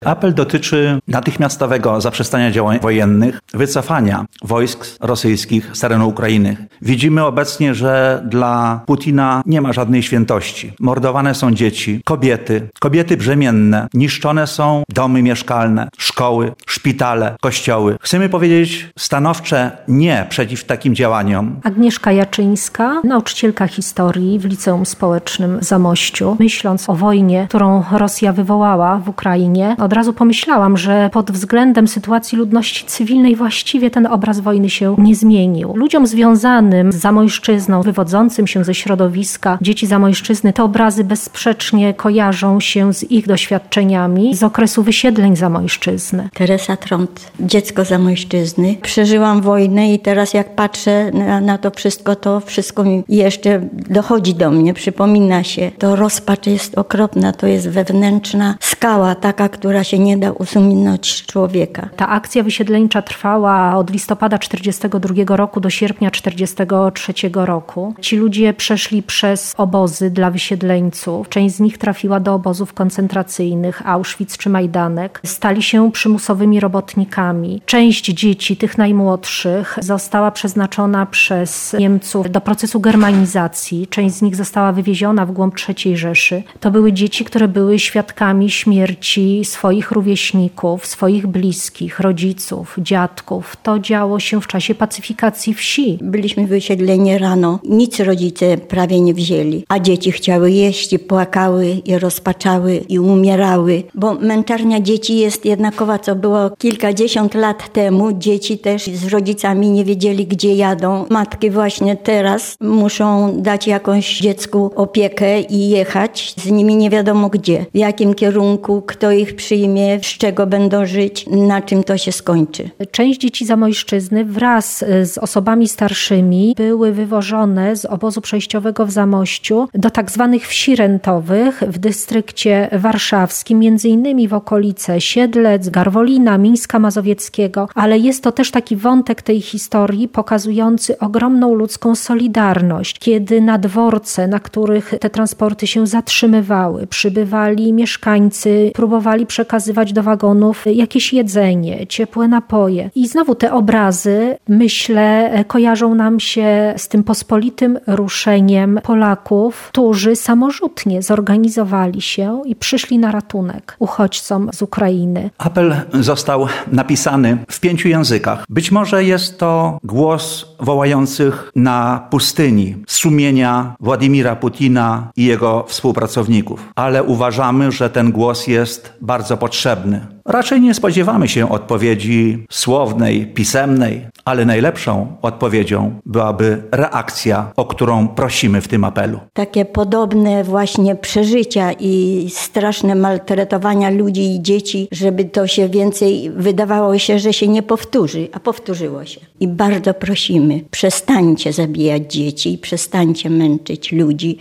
Apel dotyczy natychmiastowego zaprzestania działań wojennych, wycofania wojsk rosyjskich z terenu Ukrainy. Widzimy obecnie, że dla Putina nie ma żadnej świętości. Mordowane są dzieci, kobiety brzemienne, niszczone są domy mieszkalne, szkoły, szpitale, kościoły. Chcemy powiedzieć stanowcze nie przeciw takim działaniom. Agnieszka Jaczyńska, nauczycielka historii w Liceum Społecznym w Zamościu. Myśląc o wojnie, którą Rosja wywołała w Ukrainie, od razu pomyślałam, że pod względem sytuacji ludności cywilnej właściwie ten obraz wojny się nie zmienił. Ludziom związanym z Zamojszczyzną, wywodzącym się ze środowiska dzieci Zamojszczyzny, te obrazy bezsprzecznie kojarzą się z ich doświadczeniami z okresu wysiedleń Zamojszczyzny. Teresa Trąd, dziecko Zamojszczyzny. Przeżyłam wojnę i teraz jak patrzę na to wszystko mi jeszcze dochodzi do mnie, przypomina się. To rozpacz jest okropna, to jest wewnętrzna skała, taka, która się nie da usunąć z człowieka. Ta akcja wysiedleńcza trwała od listopada 1942 roku do sierpnia 1943 roku. Ci ludzie przeszli przez obozy dla wysiedleńców. Część z nich trafiła do obozów koncentracyjnych, Auschwitz czy Majdanek. Stali się przymusowymi robotnikami. Część dzieci, tych najmłodszych, została przeznaczona przez Niemców do procesu germanizacji. Część z nich została wywieziona w głąb III Rzeszy. To były dzieci, które były świadkami śmierci swoich rówieśników, swoich bliskich, rodziców, dziadków. To działo się w czasie pacyfikacji wsi. Byliśmy wysiedleni rano. Nic rodzice prawie nie wzięli. A dzieci chciały jeść i płakały i rozpaczały i umierały. Bo męczarnia dzieci jest jednakowa, co było kilkadziesiąt lat temu. Dzieci też z rodzicami nie wiedzieli, gdzie jadą. Matki właśnie teraz muszą dać jakąś dziecku opiekę i jechać z nimi nie wiadomo gdzie. W jakim kierunku, kto ich przyjmie, z czego będą żyć, na czym to się skończy. Część dzieci Zamojszczyzny wraz z osobami starszymi były wywożone z obozu przejściowego w Zamościu do tak zwanych wsi rentowych w dystrykcie warszawskim, między innymi w okolice Siedlec, Garwolina, Mińska Mazowieckiego, ale jest to też taki wątek tej historii pokazujący ogromną ludzką solidarność, kiedy na dworce, na których te transporty się zatrzymywały, przybywali mieszkańcy, próbowali przekazywać do wagonów jakieś jedzenie, ciepłe napoje. I znowu te obrazy, myślę, kojarzą nam się z tym pospolitym ruszeniem Polaków, którzy samorzutnie zorganizowali się i przyszli na ratunek uchodźcom z Ukrainy. Apel został napisany w 5 językach. Być może jest to głos wołających na pustyni sumienia Władimira Putina i jego współpracowników. Ale uważamy, że ten głos jest bardzo potrzebny. Raczej nie spodziewamy się odpowiedzi słownej, pisemnej, ale najlepszą odpowiedzią byłaby reakcja, o którą prosimy w tym apelu. Takie podobne właśnie przeżycia i straszne maltretowania ludzi i dzieci, żeby to się więcej wydawało się, że się nie powtórzy, a powtórzyło się. I bardzo prosimy, przestańcie zabijać dzieci, przestańcie męczyć ludzi.